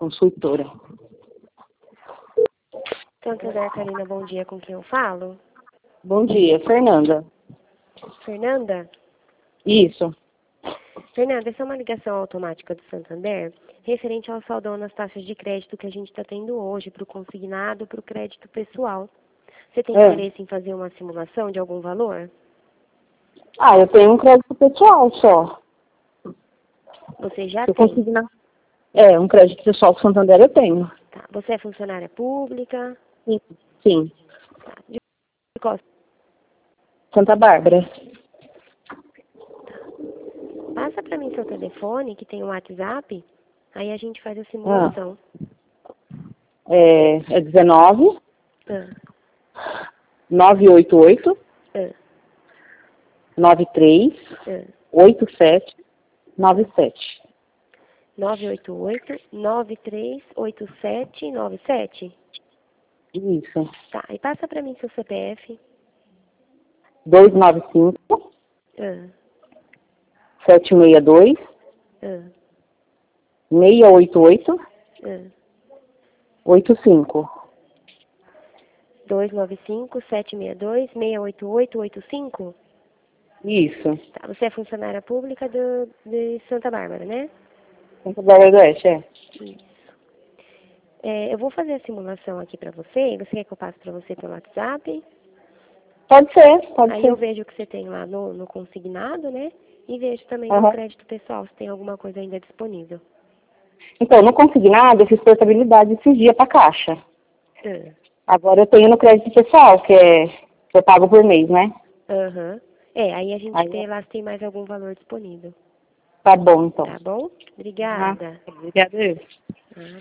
consultora. Santander, Carolina, bom dia, com quem eu falo? Bom dia, Fernanda. Fernanda? Isso. Fernanda, essa é uma ligação automática do Santander, referente ao saldão nas taxas de crédito que a gente está tendo hoje, para o consignado, para o crédito pessoal. Você tem interesse em fazer uma simulação de algum valor? Eu tenho um crédito pessoal só. Você já Eu tem? consignar. Um crédito pessoal com Santander eu tenho. Tá. Você é funcionária pública? Sim. Tá. De qual? Santa Bárbara. Passa para mim seu telefone, que tem um WhatsApp, aí a gente faz a simulação. É 19 Ah, 988 ah, 93 ah. 87 97. 988-938797. Isso. Tá, e passa para mim seu CPF. 295 Ah, 762 ah, 688 ah. 85. 295-762-688-85? Isso. Tá, você é funcionária pública de Santa Bárbara, né? Santa Bárbara do Oeste, Isso. Eu vou fazer a simulação aqui para você. Você quer que eu passe para você pelo WhatsApp? Pode ser. Aí eu vejo o que você tem lá no consignado, né? E vejo também no crédito pessoal se tem alguma coisa ainda disponível. Então, no consignado, eu fiz portabilidade esses dias para caixa. Ah. Agora eu tenho no crédito pessoal, que eu pago por mês, né? Aham. Aí a gente vê lá se tem mais algum valor disponível. Tá bom, então. Tá bom? Obrigada. Obrigada.